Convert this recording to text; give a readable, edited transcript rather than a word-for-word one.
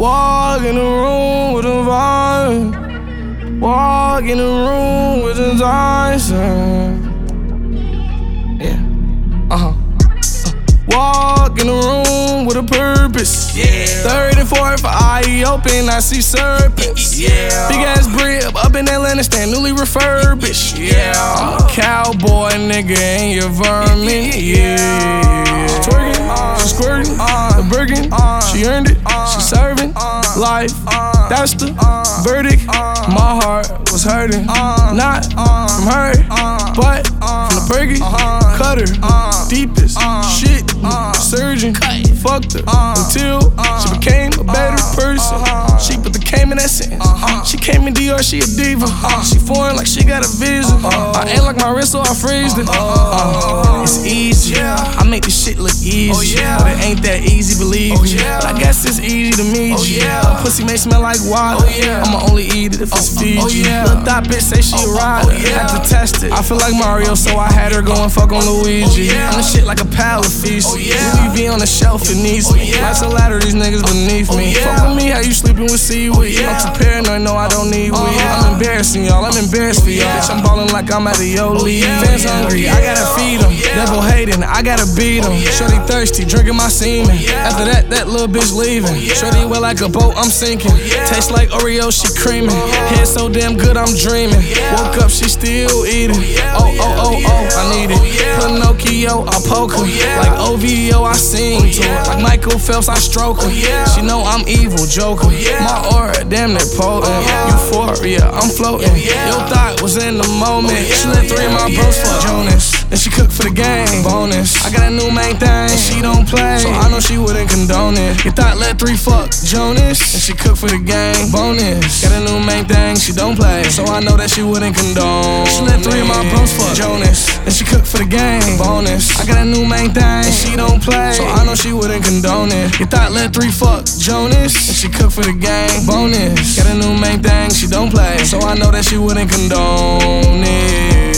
Walk in the room with a vibe. Walk in the room with a Dyson. Walk in the room with a purpose. 34 for eye open, I see serpents. Big ass brib up in Atlanta, stand newly refurbished. I'm a cowboy nigga and you're vermin. She twerking, she squirting, the Birkin, she earned it, she serving life. That's the verdict. My heart was hurting, not from her, but from the perky. Cutter, deepest shit, surgeon. Fucked her until she became a better person. She put the came in that sentence. She came in Dior, she a diva. She foreign like she got a visa. I ain't like my wrist, so I freezed it. It's easy, I make this shit look easy, but it ain't that easy, believe me. But I guess it's easy to meet you. Pussy may smell like water. I'ma only eat it if it's Fiji. Little thot bitch say she a rider. Had to test it. I feel like Mario, so I had her go and fuck on Luigi. I'm the shit like a pal of feast. Louis V on the shelf, it needs me. Life's a ladder, these niggas beneath me. Fuck with me, how you sleeping with seaweed? I'm too paranoid, no, I don't need weed. I'm embarrassing y'all, I'm embarrassed for y'all. Bitch, I'm ballin' like I'm at a yo league. Fans hungry, I gotta feed them. Devil hating, I gotta beat them. Shorty thirsty, drinking my semen. After that, that little bitch leaving. Shorty wet like a boat, I'm sinking. Taste like Oreo, she creaming. Head so damn good, I'm dreaming. Woke up, she still eating. Oh, I need it. Pinocchio, I poke her. Like OVO, I sing to her. Like Michael Phelps, I stroke her. She know I'm evil, Joker. My aura, damn near potent. Euphoria, I'm floating. Your thought was in the moment. She let 3 of my bros fuck Jonas. And she cooked for the game, bonus. I got a new main thing, she don't play, so I know she wouldn't condone it. Your thought let 3 fuck Jonas. And she cooked for the game, bonus. Got a new main thing, she don't play, so I know that she wouldn't condone. She let 3 of my bros fuck Jonas. And she cooked for the game, bonus. I got a new main thing, she don't play, so I know she wouldn't condone it. Your thought let 3 fuck Jonas. And she cooked for the game, bonus. Got a new main thing, she don't play, so I know that she wouldn't condone it.